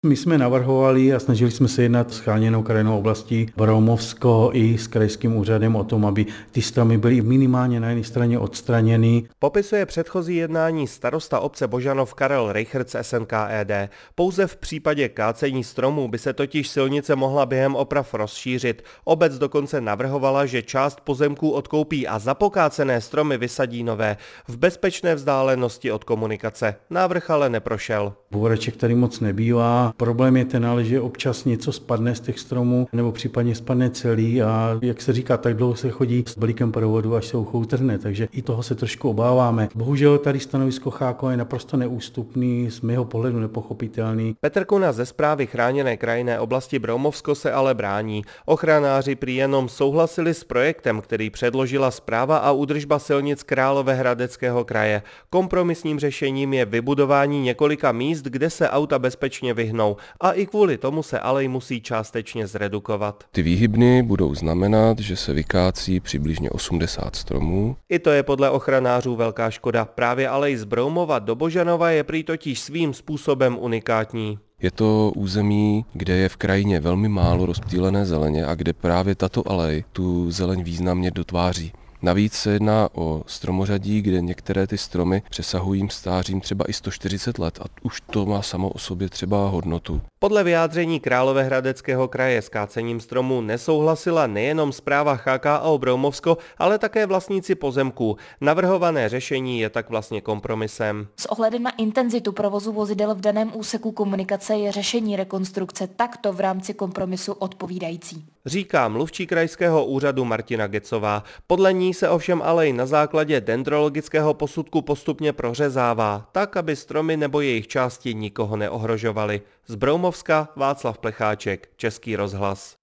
My jsme navrhovali a snažili jsme se jednat s chráněnou krajinnou oblastí Broumovsko i s krajským úřadem o tom, aby ty stromy byly minimálně na jedné straně odstraněny. Popisuje předchozí jednání starosta obce Božanov Karel Reichert z SNKED. Pouze v případě kácení stromů by se totiž silnice mohla během oprav rozšířit. Obec dokonce navrhovala, že část pozemků odkoupí a za pokácené stromy vysadí nové v bezpečné vzdálenosti od komunikace. Návrh ale neprošel. Bouraček tady moc nebývá. Problém je ten ale, že občas něco spadne z těch stromů nebo případně spadne celý a jak se říká, tak dlouho se chodí s balíkem provodu, až se ucho utrhne, takže i toho se trošku obáváme. Bohužel tady stanovisko Cháko je naprosto neústupný, z mého pohledu nepochopitelný. Petr Kuna ze správy chráněné krajinné oblasti Broumovsko se ale brání. Ochranáři prý jenom souhlasili s projektem, který předložila Správa a údržba silnic Královéhradeckého kraje. Kompromisním řešením je vybudování několika míst, kde se auta bezpečně vyhnou a i kvůli tomu se alej musí částečně zredukovat. Ty výhybny budou znamenat, že se vykácí přibližně 80 stromů. I to je podle ochranářů velká škoda. Právě alej z Broumova do Božanova je prý totiž svým způsobem unikátní. Je to území, kde je v krajině velmi málo rozptýlené zeleně a kde právě tato alej tu zeleň významně dotváří. Navíc se jedná o stromořadí, kde některé ty stromy přesahují stářím třeba i 140 let a už to má samo o sobě třeba hodnotu. Podle vyjádření Královéhradeckého kraje s kácením stromů nesouhlasila nejenom správa CHKO Broumovsko, ale také vlastníci pozemků. Navrhované řešení je tak vlastně kompromisem. S ohledem na intenzitu provozu vozidel v daném úseku komunikace je řešení rekonstrukce takto v rámci kompromisu odpovídající. Říká mluvčí krajského úřadu Martina Gecová. Podle ní se ovšem alej na základě dendrologického posudku postupně prořezává, tak aby stromy nebo jejich části nikoho neohrožovaly. Z Broumovska Václav Plecháček, Český rozhlas.